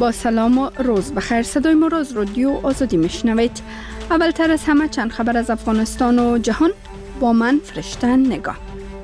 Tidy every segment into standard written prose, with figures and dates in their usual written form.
با سلام و روز بخیر. صدای ما را از رادیو آزادی میشنوید. اولتر از همه چند خبر از افغانستان و جهان با من فرشته نگاه.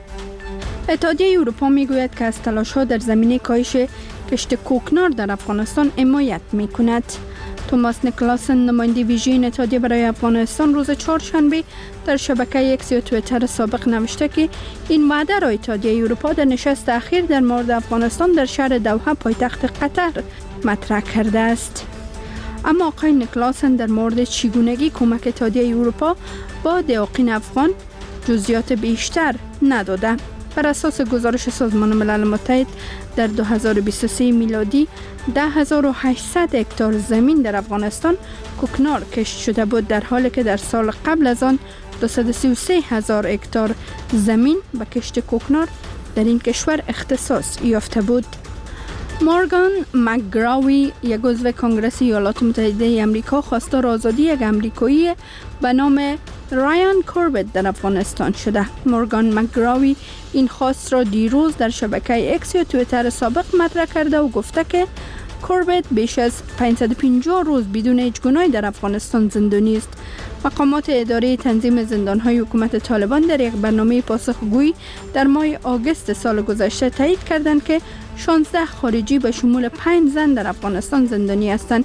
اتحادیه اروپا میگوید که از تلاش‌ها در زمینه کاهش کشت کوکنار در افغانستان حمایت میکند. توماس نیکلاسن، نماینده ویژه اتحادیه برای افغانستان، روز چهارشنبه در شبکه ایکس یا توییتر سابق نوشته که این وعده را اتحادیه اروپا در نشست اخیر در مورد افغانستان در شهر دوحه پایتخت قطر مطرح کرده است. اما آقای نیکلاسن در مورد چگونگی کمک اتحادیه اروپا با دهاقین افغان جزئیات بیشتر نداده. بر اساس گزارش سازمان ملل متحد در 2023 میلادی 10,800 هکتار زمین در افغانستان کوکنار کشت شده بود، در حالی که در سال قبل از آن 233,000 هکتار زمین به کشت کوکنار در این کشور اختصاص یافته بود. مورگان مکگراوی، یک عضو کنگره ایالات متحده آمریکا، خواستار آزادی یک آمریکایی به نام رایان کوربت در افغانستان شده. مورگان مکگراوی این خواست را دیروز در شبکه ایکس یا توییتر سابق مطرح کرده و گفته که کوربت بیش از 550 روز بدون هیچ گناهی در افغانستان زندانی است. مقامات اداره تنظیم زندان‌های حکومت طالبان در یک برنامه پاسخگویی در ماه آگوست سال گذشته تایید کردند که 16 خارجی به شمول 5 زن در افغانستان زندانی هستند.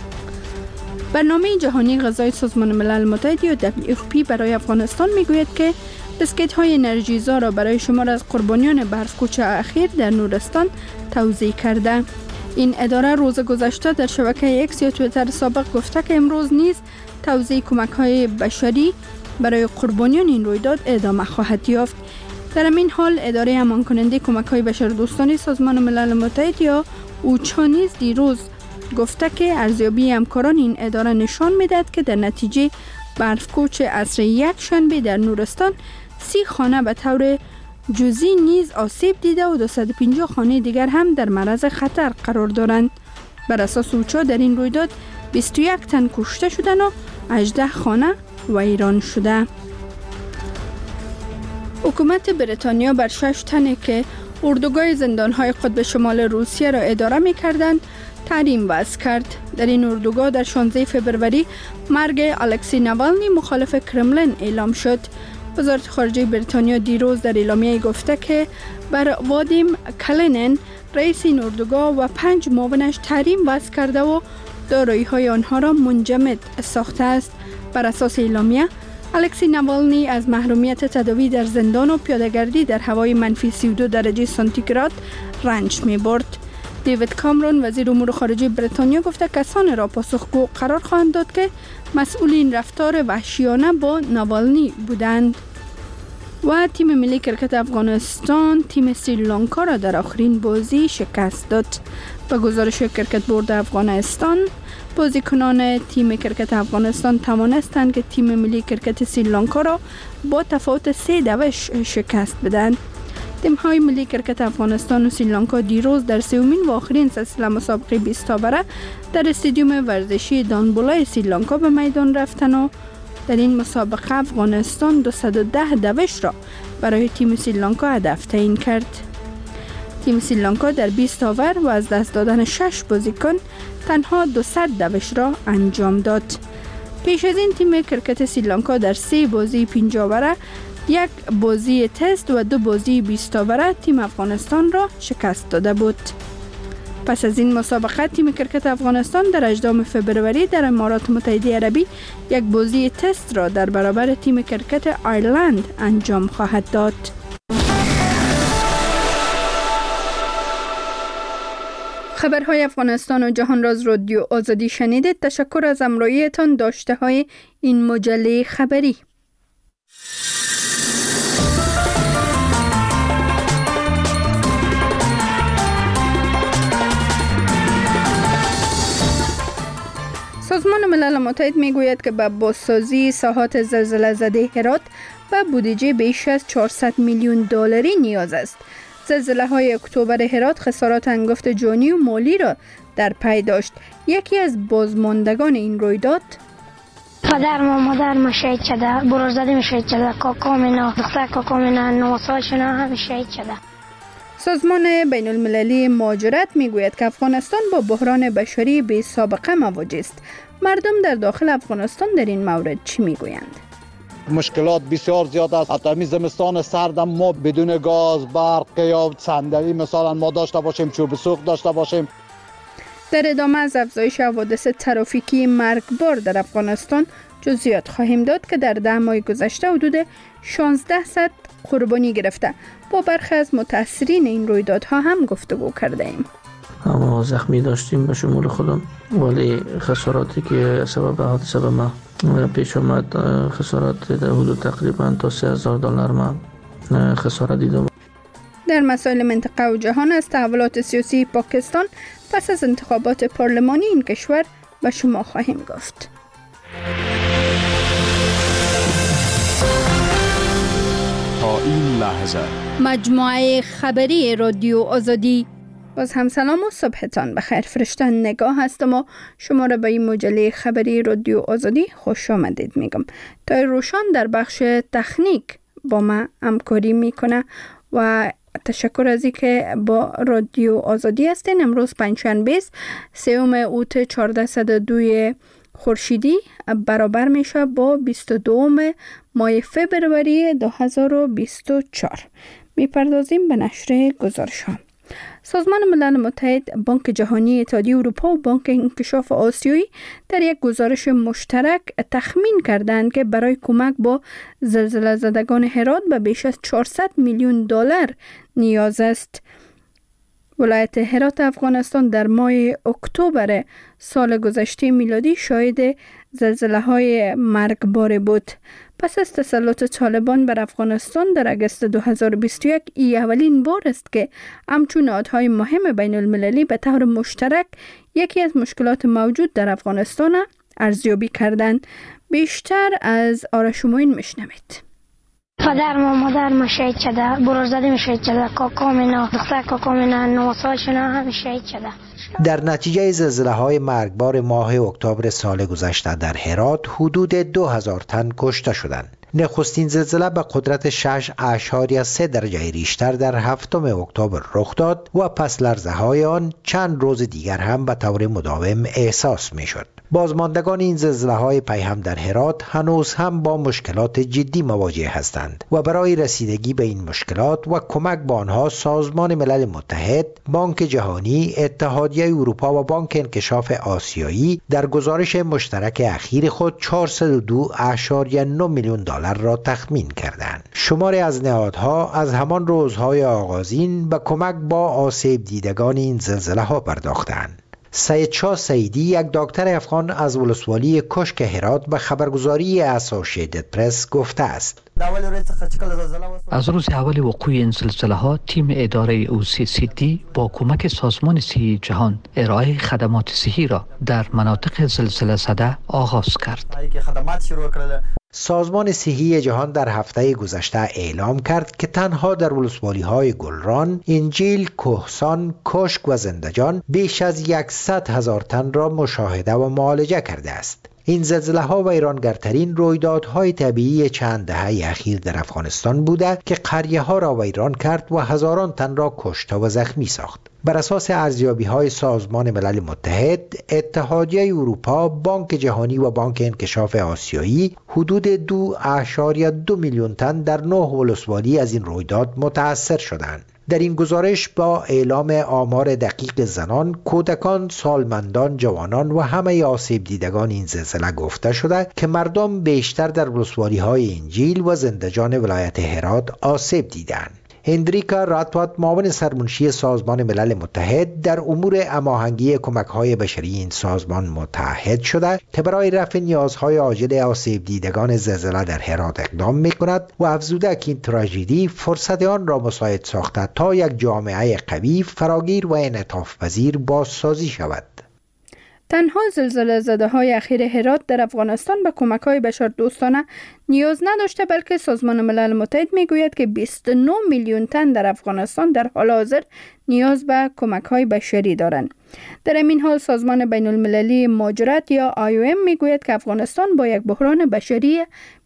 برنامه جهانی غذای سازمان ملل متحد یا WFP برای افغانستان میگوید که بسکت‌های انرژیزا را برای شمار از قربانیان برف‌کوچ اخیر در نورستان توزیع کرده. این اداره روز گذشته در شبکه ایکس یا توییتر سابق گفته که امروز نیز توزیع کمک‌های بشری برای قربانیان این رویداد ادامه خواهد یافت. در همین حال اداره امان کننده کمک‌های بشردوستانه سازمان ملل متحد یا اوچا نیز دیروز گفته که ارزیابی همکاران این اداره نشان می‌دهد که در نتیجه برف‌کوچ عصر یک شنبه در نورستان 30 خانه به طور جزئی نیز آسیب دیده و 250 خانه دیگر هم در معرض خطر قرار دارند. بر اساس اوچا در این رویداد 21 تن کشته شدند و 18 خانه ویران شده. حکومت بریتانیا بر 6 تنی که اردوگاه زندان‌های قطب شمال روسیه را اداره می‌کردند تحریم وضع کرد. در این اردوگاه در 16 فبروری مرگ الکسی ناوالنی مخالف کرملین اعلام شد. وزارت خارجه بریتانیا دیروز در اعلامیه گفته که بر وادیم کلینن، رئیس این اردوگاه و 5 معاونش تحریم وضع کرده و دارایی‌های آنها را منجمد ساخته است. بر اساس اعلامیه الکسی ناوالنی از محرومیت تداوی در زندان و پیاده‌گردی در هوای منفی 32 درجه سانتیگراد رنج می‌برد. دیوید کامرون، وزیر امور خارجه بریتانیا، گفته کسانی را پاسخگو قرار خواهند داد که مسئول این رفتار وحشیانه با ناوالنی بودند. و تیم ملی کرکت افغانستان تیم سریلانکا را در آخرین بازی شکست داد. با گزارش کرکت بورد افغانستان، بازیکنان تیم کرکت افغانستان توانستند که تیم ملی کرکت سریلانکا را با تفاوت 3-2 شکست بدهند. تیم‌های ملی کرکت افغانستان و سریلانکا دیروز در سومین و آخرین سلسله مسابقه 20 تابره در استادیوم ورزشی دانبولای سریلانکا به میدان رفتند و در این مسابقه افغانستان 210 دوش را برای تیم سریلانکا هدف تعیین کرد. تیم سریلانکا در 20 اوور و از دست دادن 6 بازیکن تنها 200 دوش را انجام داد. پیش از این تیم کرکت سریلانکا در 3 بازی 5 اوره، 1 بازی تست و 2 بازی 20 اوره تیم افغانستان را شکست داده بود. پس از این مسابقه تیم کرکت افغانستان در 18 فبروری در امارات متحده عربی 1 بازی تست را در برابر تیم کرکت آیرلند انجام خواهد داد. خبرهای افغانستان و جهان را از رادیو آزادی شنیدید. تشکر از همراهیتان. داشته های این مجله خبری. سازمان ملل متحد میگوید که به بازسازی ساحات زلزله زده هرات به بودجه بیش از 400 میلیون دلاری نیاز است. زلزله های اکتبر هرات خسارات هنگفت جانی و مالی را در پی داشت. یکی از بازماندگان این رویداد: پدر و مادر شهید شده، برادرزاده شهید شده، کاکام اینا، دختر کاکام اینا، 9 سالشون هم شهید شده. سازمان بین المللی مهاجرت میگوید که افغانستان با بحران بشری بی سابقه مواجه است. مردم در داخل افغانستان در این مورد چی میگویند؟ مشکلات بسیار زیاد است. حتی می زمستان سردم ما بدون گاز، برق یا صندلی مثلا ما داشته باشیم، چوب سوخت داشته باشیم. در ادامه از افزایش حوادث ترافیکی مرگبار در افغانستان جزئیات خواهیم داد که در 10 ماه گذشته حدود 1600 قربانی گرفته. با برخی از متاثرین این رویدادها هم گفتگو کرده ایم. ما زخمی داشتیم به شمول خودم، ولی خساراتی که سبب حادثه به ما پیش آمد، خسارات در حدود تقریبا تا $3000 ما خسارت دیدم. در مسائل منطقه و جهان از تحولات سیاسی پاکستان پس از انتخابات پارلمانی این کشور به شما خواهیم گفت. تا این لحظه مجموعه خبری رادیو آزادی. باز هم سلام و صبحتان بخیر. فرشته نگاه هستم و شما را به این مجله خبری رادیو آزادی خوش آمدید میگم. تای روشان در بخش تکنیک با ما همکاری میکنه و تشکر از اینکه با رادیو آزادی هستین. امروز پنجشنبه است، 3 اوت 1402 خورشیدی برابر میشه با 22 ماه فبروری 2024. میپردازیم به نشر گزارش ها. سازمان ملل متحد، بانک جهانی، اتحادیه اروپا و بانک انکشاف آسیایی در یک گزارش مشترک تخمین کردند که برای کمک با زلزله زدگان هرات به بیش از $400 میلیون نیاز است. ولایت هرات افغانستان در ماه اکتبر سال گذشته میلادی شاهد زلزله‌های مرگبار بود. پس از تسلط طالبان بر افغانستان در اگست 2021 ای اولین بار است که همچون نهادهای مهم بین المللی به طور مشترک یکی از مشکلات موجود در افغانستان ارزیابی کردند. بیشتر از آرش موین میشنوید. پدر و مادر شهید شده، برادرم شهید شده، کاکام اینا، دختر کاکام اینا 9 سالشون هم شهید شده. در نتیجه زلزله‌های مرگبار ماه اکتبر سال گذشته در هرات حدود 2000 تن کشته شدند. نخستین زلزله به قدرت 6.3 درجه ریشتر در 7 اکتبر رخ داد و پس لرزه‌های آن چند روز دیگر هم به طور مداوم احساس می‌شد. بازماندگان این زلزله‌های پیهم در هرات هنوز هم با مشکلات جدی مواجه هستند و برای رسیدگی به این مشکلات و کمک به آنها سازمان ملل متحد، بانک جهانی، اتحادیه اروپا و بانک انکشاف آسیایی در گزارش مشترک اخیر خود $402.9 میلیون را تخمین کردند. شماری از نهادها از همان روزهای آغازین به کمک با آسیب دیدگان این زلزله‌ها پرداختند. سید شاه سیدی، یک دکتر افغان از ولسوالی کشک هرات، به خبرگزاری اسوسییتد پرس گفته است: از روز اول وقوع این زلزله ها تیم اداره OCCD با کمک سازمان صحی جهان ارائه خدمات صحی را در مناطق زلزله زده آغاز کرد. سازمان صحی جهان در هفته گذشته اعلام کرد که تنها در ولسوالی‌های گلران، انجیل، کهسان، کشک و زندجان بیش از 100,000 تن را مشاهده و معالجه کرده است. این زلزله‌ها ویرانگرترین رویدادهای طبیعی چند دهه اخیر در افغانستان بوده که قریه‌ها را ویران کرد و هزاران تن را کشته و زخمی ساخت. بر اساس ارزیابی‌های سازمان ملل متحد، اتحادیه اروپا، بانک جهانی و بانک انکشاف آسیایی حدود 2.2 میلیون تن در 9 ولسوالی از این رویداد متأثر شدند. در این گزارش با اعلام آمار دقیق زنان، کودکان، سالمندان، جوانان و همه آسیب دیدگان این زلزله گفته شده که مردم بیشتر در ولسوالی‌های انجیل و زندجان ولایت هرات آسیب دیدند. هندریکا راتوات، معاون سرمنشی سازمان ملل متحد در امور هماهنگی کمک‌های بشری این سازمان متحد شده که برای رفع نیازهای عاجل آسیب دیدگان زلزله در هرات اقدام می‌کند و افزوده که این تراژدی فرصت آن را مساعد ساخته تا یک جامعه قوی، فراگیر و انعطاف پذیر بازسازی شود. تنها زلزله زده های اخیر هرات در افغانستان به کمک های بشردوستانه نیاز نداشته، بلکه سازمان ملل متحد میگوید که 29 میلیون تن در افغانستان در حال حاضر نیاز به کمک های بشری دارند. در این حال سازمان بین المللی مهاجرت یا IOM میگوید که افغانستان با یک بحران بشری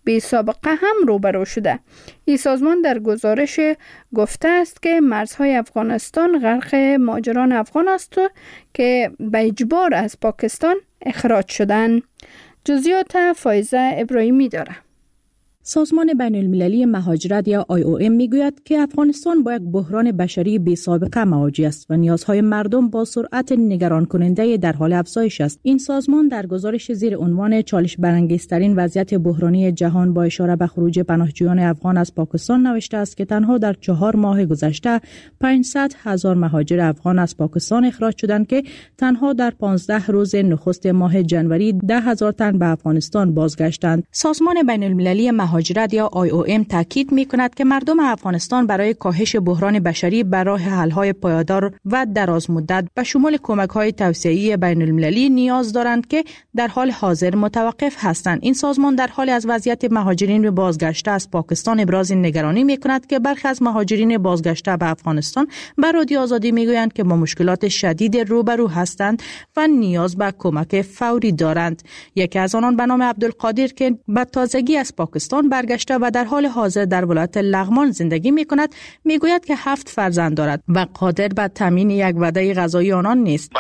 بی سابقه هم روبرو شده. این سازمان در گزارش گفته است که مرزهای افغانستان غرق مهاجران افغان است که به اجبار از پاکستان اخراج شدند. جزئیات فایزه ابراهیمی داره. سازمان بین المللی مهاجرت یا IOM میگوید که افغانستان با یک بحران بشری بی سابقه مواجه است و نیازهای مردم با سرعت نگران کننده در حال افزایش است. این سازمان در گزارش زیر عنوان چالش برانگیزترین وضعیت بحرانی جهان با اشاره به خروج پناهجویان افغان از پاکستان نوشته است که تنها در 4 ماه گذشته 500,000 مهاجر افغان از پاکستان اخراج شدند که تنها در 15 روز نخست ماه جنوری 10,000 تن به افغانستان بازگشتند. سازمان بین المللی مهاجرت یا IOM تاکید می‌کند که مردم افغانستان برای کاهش بحران بشری به راه حل‌های پایدار و درازمدت به شمول کمک‌های توسعه‌ای بین‌المللی نیاز دارند که در حال حاضر متوقف هستند. این سازمان در حال از وضعیت مهاجرین بازگشته از پاکستان ابراز نگرانی می‌کند که برخی از مهاجرین بازگشته به افغانستان به رادیو آزادی می‌گویند که با مشکلات شدید روبرو هستند و نیاز به کمک فوری دارند. یکی از آنان به نام عبدالقادر که به تازگی از پاکستان برگشته و در حال حاضر در ولایت لغمان زندگی می کند میگوید که 7 فرزند دارد و قادر به تامین یک وعده غذایی آنان نیست.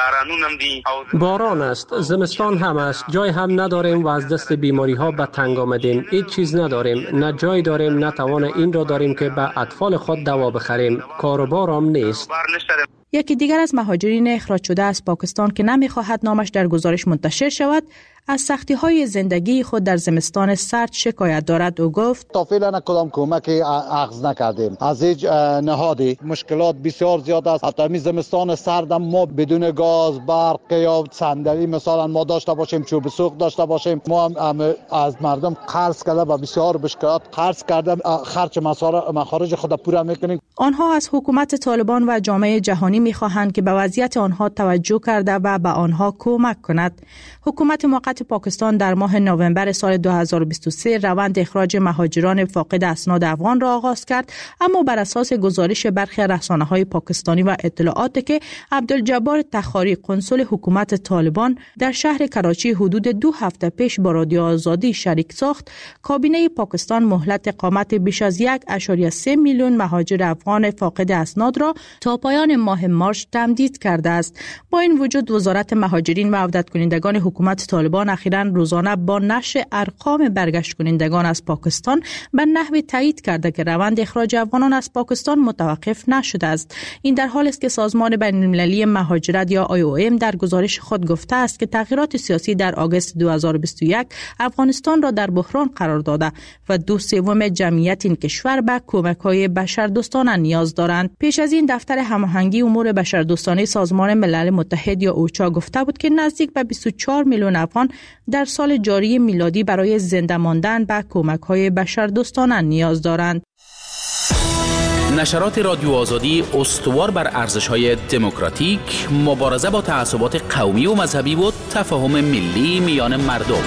باران است، زمستان هم است، جای هم نداریم و از دست بیماری ها به تنگ آمدیم. هیچ چیز نداریم، نه جای داریم نه توان این را داریم که به اطفال خود دوا بخریم. کار و بار هم نیست. یکی دیگر از مهاجرین اخراج شده از پاکستان که نمیخواهد نامش در گزارش منتشر شود از سختی‌های زندگی خود در زمستان سرد شکایت دارد و گفت تا فعلا کدام کمکی اخذ نکردیم از هیچ نهادی. مشکلات بسیار زیاد است. حتی می زمستان سرد ما بدون گاز، برق یا صندلی مثلا ما داشته باشیم، چوب سوخت داشته باشیم، ما هم از مردم قرض کرده و بسیار مشکلات قرض کرده خرج مخارج خود پورا میکنیم. آنها از حکومت طالبان و جامعه جهانی میخواهند که به وضعیت آنها توجه کرده و به آنها کمک کند. حکومت موقت پاکستان در ماه نوامبر سال 2023 روند اخراج مهاجران فاقد اسناد افغان را آغاز کرد، اما بر اساس گزارش برخی رسانه‌های پاکستانی و اطلاعاتی که عبدالجبار تخاری قنصل حکومت طالبان در شهر کراچی حدود 2 هفته پیش با رادیو آزادی شریک ساخت، کابینه پاکستان مهلت اقامت بیش از 1.3 میلیون مهاجر افغان فاقد اسناد را تا پایان ماه مارس تمدید کرده است. با این وجود وزارت مهاجرین و عودت کنندگان حکومت طالبان اخیراً روزانه با نشر ارقام برگشت کنندگان از پاکستان به نحوی تایید کرده که روند اخراج افغانان از پاکستان متوقف نشده است. این در حالی است که سازمان بین المللی مهاجرت یا IOM در گزارش خود گفته است که تغییرات سیاسی در آگوست 2021 افغانستان را در بحران قرار داده و 2/3 جمعیت این کشور به کمک‌های بشردوستانه نیاز دارند. پیش از این دفتر هماهنگی امور بشردوستانه سازمان ملل متحد یا اوچا گفته بود که نزدیک به 24 میلیون افغان در سال جاری میلادی برای زنده ماندن به کمک‌های بشردوستانه نیاز دارند. نشرات رادیو آزادی استوار بر ارزش‌های دموکراتیک، مبارزه با تعصبات قومی و مذهبی و تفاهم ملی میان مردم.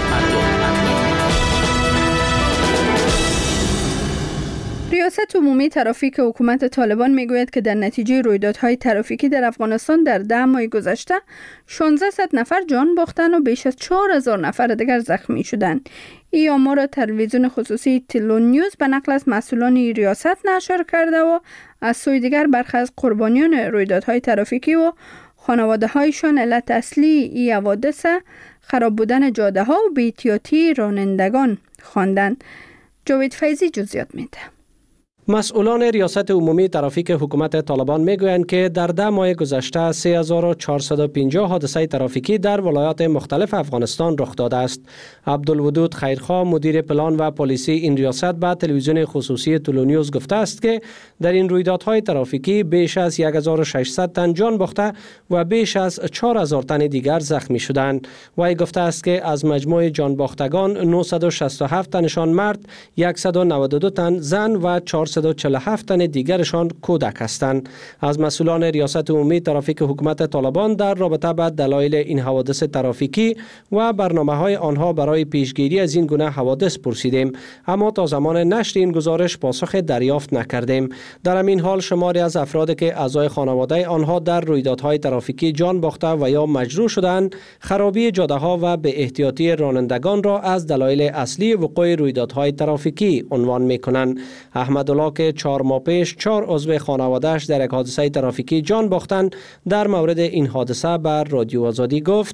ریاست عمومی ترافیک حکومت طالبان میگوید که در نتیجه رویدادهای ترافیکی در افغانستان در 10 ماه گذشته 1600 نفر جان باختند و بیش از 4000 نفر دیگر زخمی شدند. این آمار را تلویزیون خصوصی تلونیوز به نقل از مسئولان ریاست نشر کرده و از سوی دیگر برخی از قربانیان رویدادهای ترافیکی و خانواده‌هایشان علت اصلی این حوادث خراب بودن جاده‌ها و بی‌احتیاطی رانندگان خواندند. جاوید فیضی جزئیات میده. مسئولان ریاست عمومی ترافیک حکومت طالبان میگویند که در 10 ماه گذشته 3450 حادثه ترافیکی در ولایات مختلف افغانستان رخ داده است. عبدالودود خیرخواه مدیر پلان و پلیسی این ریاست به تلویزیون خصوصی تلونیوز گفته است که در این رویدادهای ترافیکی بیش از 1600 تن جان باخته و بیش از 4000 تن دیگر زخمی شدند. وی گفته است که از مجموع جان باختگان 967 تنشان مرد، 192 تن زن و 400 147 تن دیگرشان کودک هستند. از مسئولان ریاست عمومی ترافیک حکومت طالبان در رابطه با دلایل این حوادث ترافیکی و برنامه‌های آنها برای پیشگیری از این گونه حوادث پرسیدیم، اما تا زمان نشر این گزارش پاسخ دریافت نکردیم. در همین حال شماری از افرادی که اعضای خانواده آنها در رویدادهای ترافیکی جان باخته و یا مجروح شدند، خرابی جاده‌ها و به احتیاطی رانندگان را از دلایل اصلی وقوع رویدادهای ترافیکی عنوان می‌کنند. احمدالله که 4 ماه پیش 4 عضو خانواده‌اش در یک حادثه ترافیکی جان باختند، در مورد این حادثه بر رادیو آزادی گفت: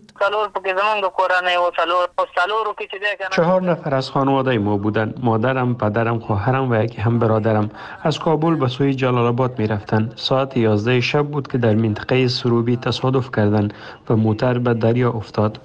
4 نفر از خانواده ما بودند. مادرم، پدرم، خواهرم و یکی هم برادرم از کابل به سوی جلال آباد می رفتند. ساعت 11 شب بود که در منطقه سروبی تصادف کردند و موتر به دریا افتاد.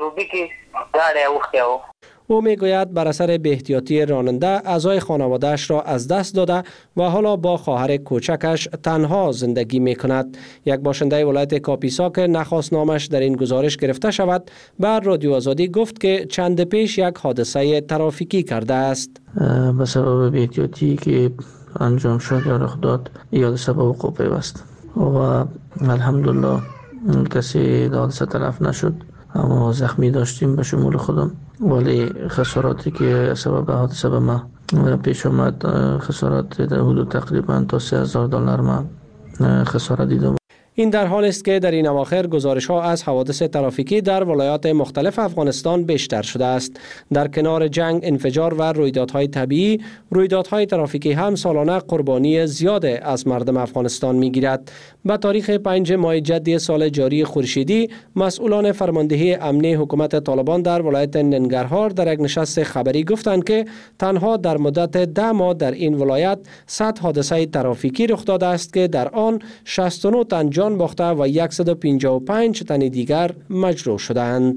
او میگوید بر اثر بی احتیاطی راننده اعضای خانواده‌اش را از دست داده و حالا با خواهر کوچکش تنها زندگی می کند. یک باشنده ولایت کاپیسا که نخواست نامش در این گزارش گرفته شود، بر رادیو آزادی گفت که چند پیش یک حادثه ترافیکی کرده است. به سبب بی احتیاطی که انجام شد یا رخ داد یا سبب وقوع پیوست و الحمدلله کسی در حادثه تلف نشد، اما زخمی داشتیم به شمول خودم، ولی خساراتی که سبب حادثه به ما پیش آمد خسارات در حدود تقریبا تا $3000 ما خسارت دیدم. این در حال است که در این اواخر گزارش‌ها از حوادث ترافیکی در ولایات مختلف افغانستان بیشتر شده است. در کنار جنگ، انفجار و رویدادهای طبیعی، رویدادهای ترافیکی هم سالانه قربانی زیاد از مردم افغانستان می‌گیرد. به تاریخ 5 ماه جدی سال جاری خورشیدی، مسئولان فرماندهی امنی حکومت طالبان در ولایت ننگرهار در یک نشست خبری گفتند که تنها در مدت 10 ماه در این ولایت 100 حادثه ترافیکی رخ داده است که در آن 69 تن جان باخته و 155 تن دیگر مجروح شدند.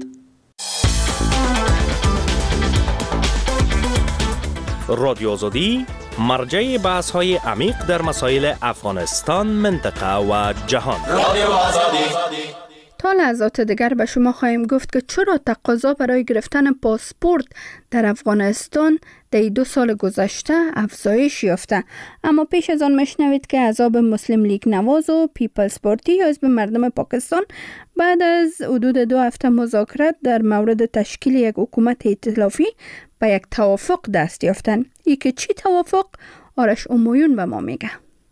رادیو آزادی مرجع بحث های عمیق در مسائل افغانستان، منطقه و جهان. رادیو آزادی. تا لحظات دیگر به شما خواهیم گفت که چرا تقاضا برای گرفتن پاسپورت در افغانستان در 2 سال گذشته افزایش یافته. اما پیش از آن میشنوید که احزاب مسلم لیگ نواز و پیپلز پارتی یا حزب مردم پاکستان بعد از حدود 2 هفته مذاکرات در مورد تشکیل یک حکومت ائتلافی به یک توافق دست یافتند. که چی توافق؟ آرش امویون به ما میگه.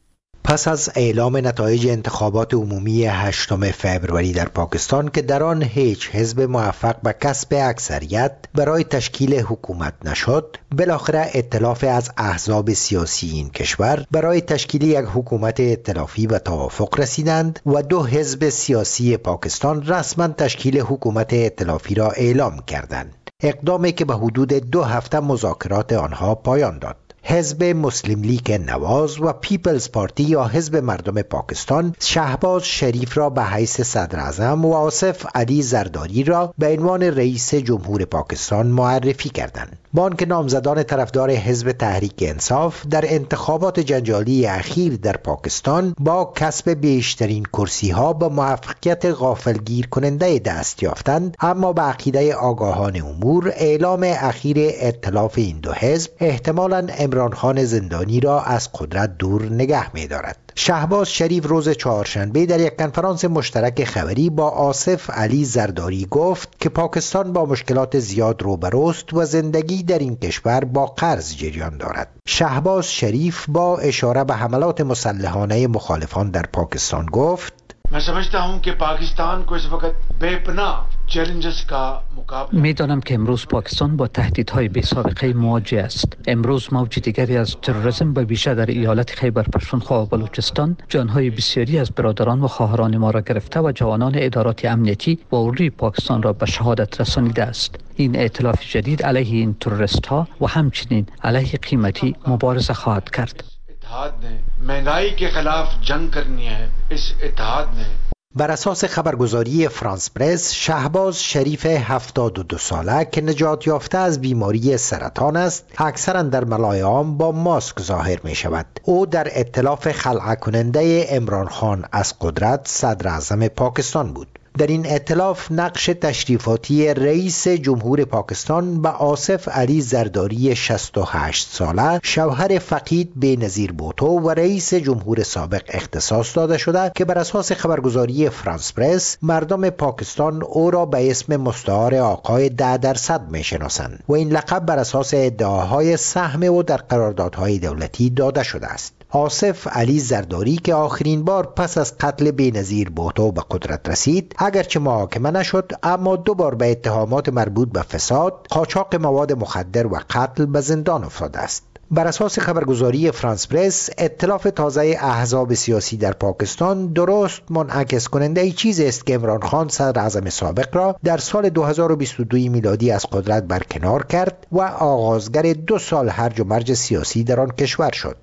پس از اعلام نتایج انتخابات عمومی 8 فوریه در پاکستان که در آن هیچ حزب موفق به کسب اکثریت برای تشکیل حکومت نشد، بالاخره ائتلاف از احزاب سیاسی این کشور برای تشکیل یک حکومت ائتلافی به توافق رسیدند و 2 حزب سیاسی پاکستان رسما تشکیل حکومت ائتلافی را اعلام کردند. اقدامی که به حدود 2 هفته مذاکرات آنها پایان داد. حزب مسلم لیگ نواز و پیپلز پارتی یا حزب مردم پاکستان شهباز شریف را به حیث صدر اعظم و آصف علی زرداری را به عنوان رئیس جمهور پاکستان معرفی کردند. با آنکه نامزدان طرفدار حزب تحریک انصاف در انتخابات جنجالی اخیر در پاکستان با کسب بیشترین کرسی ها به موفقیت غافلگیر کننده دست یافتند، اما به عقیده آگاهان امور اعلام اخیر ائتلاف این 2 حزب احتمالاً عمران خان زندانی را از قدرت دور نگه می دارد. شهباز شریف روز چهارشنبه در یک کنفرانس مشترک خبری با آصف علی زرداری گفت که پاکستان با مشکلات زیاد روبروست و زندگی در این کشور با قرض جریان دارد. شهباز شریف با اشاره به حملات مسلحانه مخالفان در پاکستان گفت: मैं समझता हूं कि पाकिस्तान को इस वक्त बेपनाह चैलेंजेस का मुकाबला می‌دانم که امروز پاکستان با تهدیدهای بی‌سابقه مواجه است. امروز موج دیگری از تروریسم به ویژه در ایالت خیبر پختونخوا و بلوچستان جانهای بسیاری از برادران و خواهران ما را گرفته و جوانان ادارات امنیتی و اردوی پاکستان را به شهادت رسانیده است. این ائتلاف جدید علیه این تروریست‌ها و همچنین علیه قیمتی مبارزه خواهد کرد. महंगाई के खिलाफ जंग करनी है इस इत्तेहाद ने. بر اساس خبرگزاری فرانس پرس، شهباز شریف 72 ساله که نجات یافته از بیماری سرطان است، اکثرا در ملای عام با ماسک ظاهر می شود. او در ائتلاف خلع کننده عمران خان از قدرت صدر اعظم پاکستان بود. در این ائتلاف نقش تشریفاتی رئیس جمهور پاکستان به آصف علی زرداری 68 ساله شوهر فقید بینظیر بوتو و رئیس جمهور سابق اختصاص داده شده که بر اساس خبرگزاری فرانس پرس مردم پاکستان او را به اسم مستعار آقای 10% میشناسند و این لقب بر اساس ادعاهای سهم او در قراردادهای دولتی داده شده است. آصف علی زرداری که آخرین بار پس از قتل بینظیر بوتو به قدرت رسید، اگرچه محاکمه نشد اما 2 بار به اتهامات مربوط به فساد، قاچاق مواد مخدر و قتل به زندان افتاده است. بر اساس خبرگزاری فرانس پرس، ائتلاف تازه احزاب سیاسی در پاکستان درست منعکس کننده ای چیز است که عمران خان صدر اعظم سابق را در سال 2022 میلادی از قدرت برکنار کرد و آغازگر 2 سال هرج و مرج سیاسی در آن کشور شد.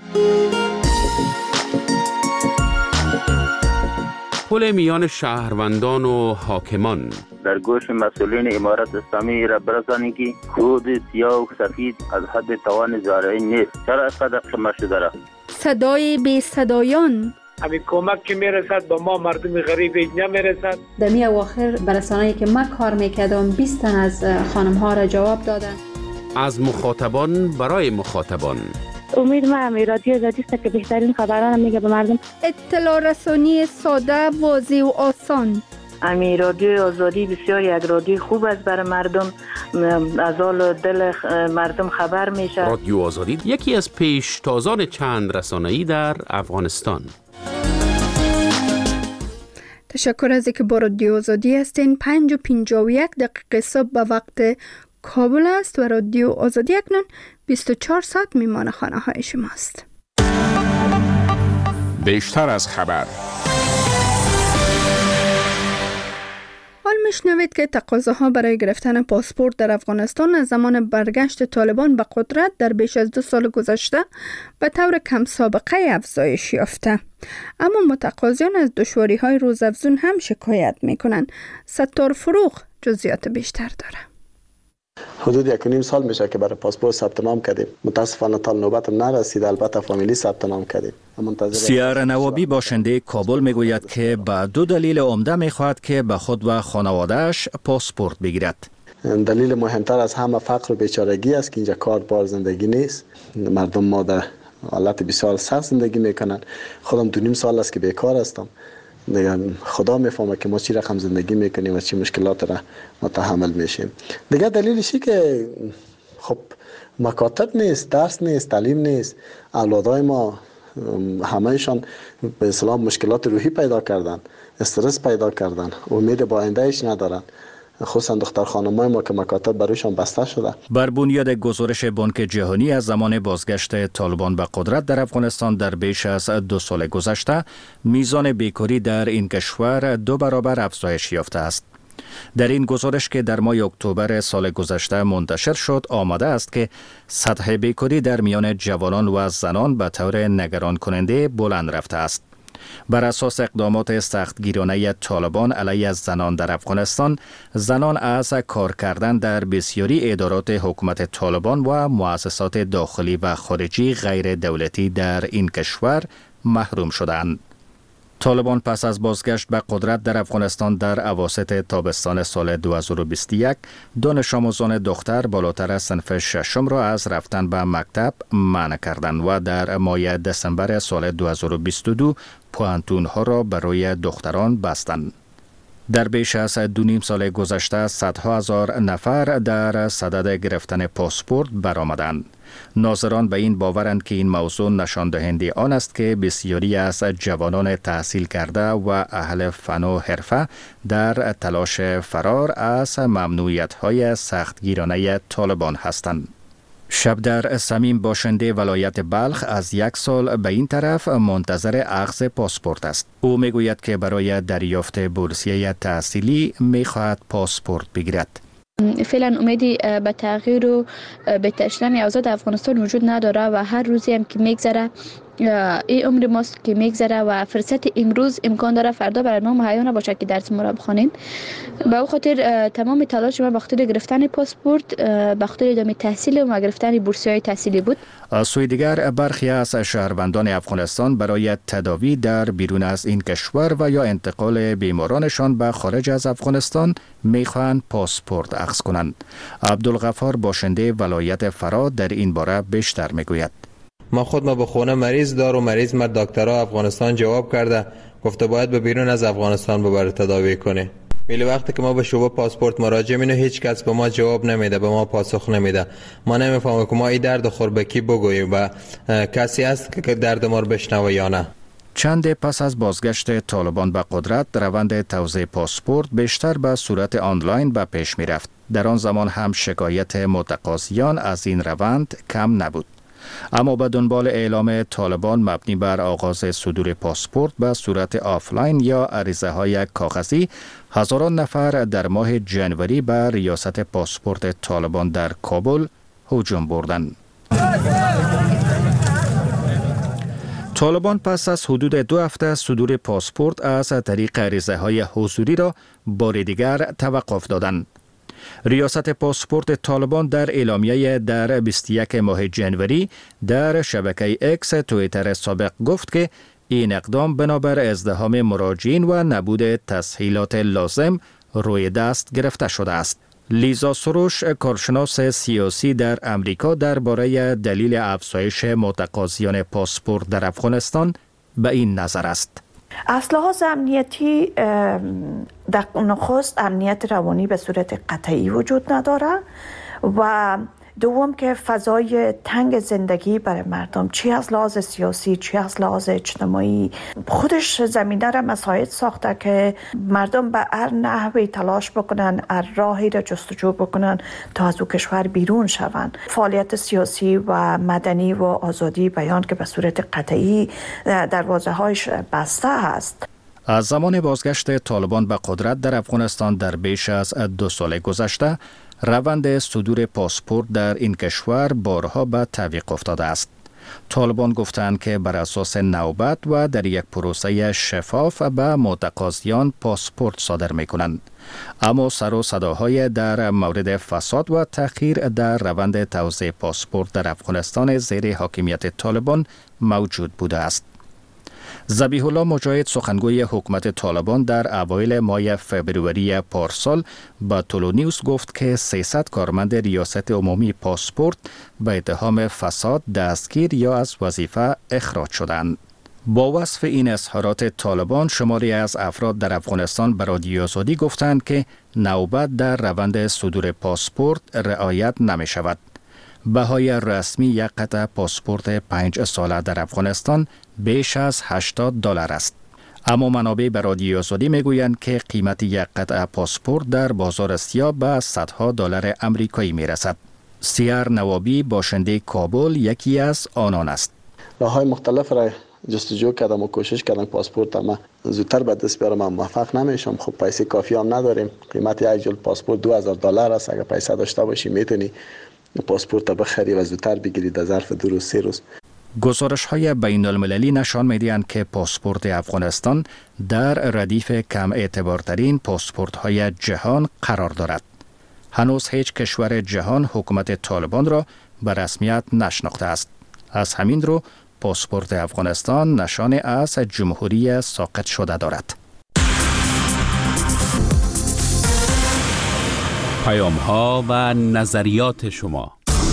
پل میان شهروندان و حاکمان در گوش مسئولین امارت اسلامی را برسانید که خود سیاه و سفید از حد توان زارعی نیست. چرا اینقدر خمه شده را؟ صدای بی صدایان همین کمک که میرسد با ما مردم غریب نمیرسد. در می اواخر برسانه‌ای که من کار میکردم 20 تن از خانم ها را جواب دادن. از مخاطبان برای مخاطبان. امید ما همی رادیو آزادی است که بهترین خبران میگه به مردم. اطلاع رسانی ساده، واضح و آسان. امی رادیو آزادی بسیار یک رادیو خوب است برای مردم، از حال دل مردم خبر میشه. رادیو آزادی یکی از پیشتازان چند رسانه‌ای در افغانستان. تشکر از اینکه با رادیو آزادی هستین. 5:51 صبح به وقت کابل است و رادیو آزادی اکنون 24 ساعت میمان خانه های شماست. بیشتر از خبر. حال میشنوید که تقاضاها برای گرفتن پاسپورت در افغانستان از زمان برگشت طالبان به قدرت در بیش از 2 سال گذشته به طور کم سابقه افزایش یافته. اما متقاضیان از دشواری‌های روزافزون هم شکایت میکنند. ستار فروغ جزئیات بیشتر داره. حدود 1.5 سال میشه که برای پاسپورت ثبت نام کردیم. متاسفانه تا نوبتم نرسید. البته فامیلی ثبت نام کردیم. سیار نوابی باشنده کابل میگوید که به 2 دلیل عمده میخواهد که به خود و خانواده‌اش پاسپورت بگیرد. دلیل مهمتر از همه فقر و بیچارگی است که اینجا کار بار زندگی نیست. مردم ما در حالت بسیار سخت زندگی میکنن. خودم 2.5 سال است که بیکار هستم. دیگه خدا میفهمه که ما چی رقم زندگی میکنیم و چی مشکلات را متحمل میشیم. دیگه دلیلشی که خب مکاتب نیست، درس نیست، تعلیم نیست. اولادای ما همهشان به اصطلاح مشکلات روحی پیدا کردن، استرس پیدا کردن، امید با آیندهش ندارن. خصوصا دختر خانمای ما که مکاتب برایشان بسته شده. بر بنیاد گزارش بانک جهانی از زمان بازگشت طالبان به قدرت در افغانستان در بیش از 2 سال گذشته، میزان بیکاری در این کشور 2 برابر افزایش یافته است. در این گزارش که در ماه اکتبر سال گذشته منتشر شد آمده است که سطح بیکاری در میان جوانان و زنان به طور نگران کننده بلند رفته است. بر اساس اقدامات سختگیرانه طالبان علیه زنان در افغانستان، زنان از کار کردن در بسیاری ادارات حکومت طالبان و مؤسسات داخلی و خارجی غیر دولتی در این کشور محروم شدند. طالبان پس از بازگشت به قدرت در افغانستان در اواسط تابستان سال 2021 دانش آموزان دختر بالاتر از صنف 6 را از رفتن به مکتب منع کردند و در ماه دسامبر سال 2022 پوانتون‌ها را برای دختران بستند. در بیش از 2.5 سال گذشته صدها هزار نفر در صدد گرفتن پاسپورت برآمدند. ناظران به این باورند که این موضوع نشان دهنده آن است که بسیاری از جوانان تحصیل کرده و اهل فن و حرفه در تلاش فرار از ممنوعیت‌های سختگیرانه طالبان هستند. شبدر صمیم باشنده ولایت بلخ از 1 سال به این طرف منتظر اخذ پاسپورت است. او میگوید که برای دریافت بورسیه تحصیلی میخواهد پاسپورت بگیرد. فعلا امیدی به تغییر و به تشدید اوضاع افغانستان وجود نداره و هر روزی هم که میگذره این عمر ماست که میگذره و فرصت امروز امکان داره فردا برای ما مهیا نباشه که درس ما را بخوانیم. به او خاطر تمام تلاش ما به خاطر گرفتن پاسپورت، به خاطر ادامه تحصیل و گرفتن بورسیه‌های تحصیلی بود. از سوی دیگر برخی از شهروندان افغانستان برای تداوی در بیرون از این کشور و یا انتقال بیمارانشان به خارج از افغانستان میخواهند پاسپورت اخذ کنند. عبدالغفار باشنده ولایت فرا در این باره بیشتر میگوید. ما خود ما به خونه مریض دار و مریض مرد دکترها افغانستان جواب کرده گفته باید به بیرون از افغانستان ببره تداوی کنه. ولی وقتی که ما به شعبه پاسپورت مراجعه می‌کنیم هیچ کس به ما جواب نمیده، به ما پاسخ نمیده. ما نمیفهمیم که ما این درد خور به کی بگوییم و کسی هست که درد ما رو بشنوه یا نه. چند پس از بازگشت طالبان به قدرت، روند توزیع پاسپورت بیشتر به صورت آنلاین به پیش می‌رفت. در آن زمان هم شکایت متقاضیان از این روند کم نبود. اما به دنبال اعلام طالبان مبنی بر آغاز صدور پاسپورت به صورت آفلاین یا عریضه‌های کاغذی، هزاران نفر در ماه جنوری به ریاست پاسپورت طالبان در کابل هجوم بردند. طالبان پس از حدود 2 هفته صدور پاسپورت از طریق عریضه‌های حضوری را بار دیگر توقف دادند. ریاست پاسپورت طالبان در اعلامیه در 21 ماه جنوری در شبکه اکس توییتر سابق گفت که این اقدام بنابر ازدحام مراجعین و نبود تسهیلات لازم روی دست گرفته شده است. لیزا سروش، کارشناس سیاسی در امریکا، درباره دلیل افزایش متقاضیان پاسپورت در افغانستان به این نظر است. از لحاظ امنیتی در نخست امنیت روانی به صورت قطعی وجود نداره و دوم که فضای تنگ زندگی برای مردم چی از لحاظ سیاسی چی از لحاظ اجتماعی خودش زمینه را مساعد ساخته که مردم به هر نحوی تلاش بکنن، هر راهی را جستجو بکنن تا از او کشور بیرون شوند. فعالیت سیاسی و مدنی و آزادی بیان که به صورت قطعی دروازه‌هایش بسته است. از زمان بازگشت طالبان به قدرت در افغانستان در بیش از 2 سال گذشته، روند صدور پاسپورت در این کشور بارها به تعویق افتاده است. طالبان گفتند که بر اساس نوبت و در یک پروسه شفاف به متقاضیان پاسپورت صادر می‌کنند. اما سر و صداهای در مورد فساد و تأخیر در روند توزیع پاسپورت در افغانستان زیر حاکمیت طالبان موجود بوده است. ذبیح الله مجاهد، سخنگوی حکومت طالبان، در اوایل ماه فبروری پارسال به طلوع نیوز گفت که 300 کارمند ریاست عمومی پاسپورت به اتهام فساد دستگیر یا از وظیفه اخراج شدند. با وصف این اظهارات طالبان، شماری از افراد در افغانستان به رادیو آزادی گفتند که نوبت در روند صدور پاسپورت رعایت نمی شود. بهای رسمی یک قطعه پاسپورت 5 ساله در افغانستان بیش از $80 است. اما منابع به رادیو آزادی میگویند که قیمت یک قطعه پاسپورت در بازار سیاه به صدها دلار آمریکایی میرسد. سیار نوابی، باشنده کابل، یکی از آنان است. راه‌های مختلف را جستجو کردم و کوشش کردم پاسپورت ما زودتر به دست بیارم، اما موفق نمیشم. خب پیسه کافی هم نداریم. قیمت یک جلد پاسپورت $2000 است. اگر پیسه داشته باشی میتونی پاسپورت بخری و زودتر بگیری در ظرف 2 روز 3 روز. گزارش‌های بین المللی نشان می‌دهند که پاسپورت افغانستان در ردیف کم اعتبارترین پاسپورت‌های جهان قرار دارد. هنوز هیچ کشور جهان حکومت طالبان را به رسمیت نشناخته است. از همین رو پاسپورت افغانستان نشان از جمهوری ساقط شده دارد. پیام‌ها و نظریات شما.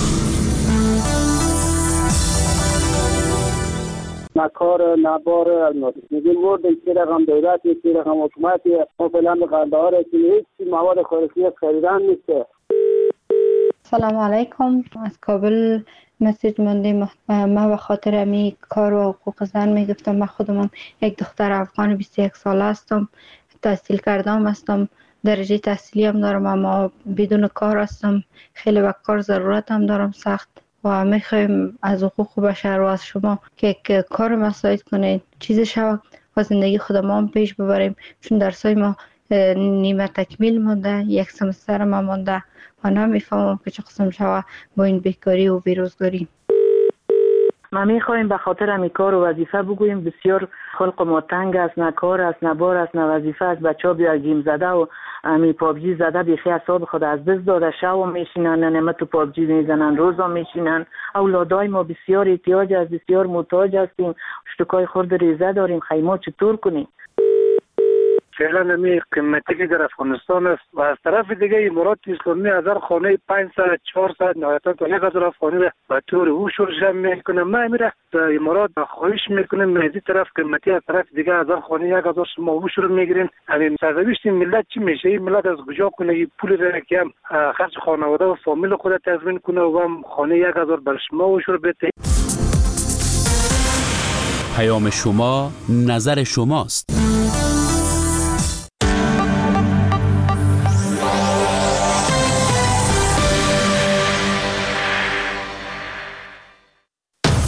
نکار نبار الماس میگیم ورد که رقم دولت که رقم حکومت ما فعلا به قندهار هیچ مواد خوراکی خریدن نیست. سلام علیکم، از کابل مسیج موندیم. ما به خاطر امی کار و حقوق زن میگفتم. من خودم یک دختر افغان 21 ساله هستم، تحصیل کردم هستم، درجه تحصیلی هم دارم، اما بدون کار هستم. خیلی به کار ضرورت هم دارم سخت و میخوایم از حقوق بشر و از شما که کار مساعد کنید، چیز شود و زندگی خودمون هم پیش ببریم، چون درسای ما نیمه تکمیل مونده، یک سمستر ما مونده و نمیفهمم که چه قسم شود با این بیکاری و بیروزگاری. ما میخوایم به خاطر امی کار و وظیفه بگوییم بسیار خلق ما تنگ است، نه کار است، نه بار است، نه وظیفه است. بچه‌ها بیا گیم زده و امی پابجی زده بیخی اعصاب خود از دست داده، شب میشینن نمه تو پابجی میزنن، روزا میشینن. اولادای ما بسیار احتیاج است، بسیار محتاج هستیم، اشتکای خورد ریزه داریم، خیمه چطور کنیم؟ فعلا نمی قیمتی که در افغانستان است و از طرف دیگه امارات اسلامی هزار خانه 500 400 نهایتا تا 1000 خانه به طور او شورش میکنه. ما میره امارات خواهش میکنیم از این طرف قیمتی، از طرف دیگه هزار خانه 1000 شما او شروع میگیرین. همین سرنوشت ملت چی میشه؟ این ملت از کجا کنه این پول را که هم خرج خانواده و فامیل خود تضمین کنه و هم خانه 1000 بر شما او شروع بده؟ پیام شما نظر شماست.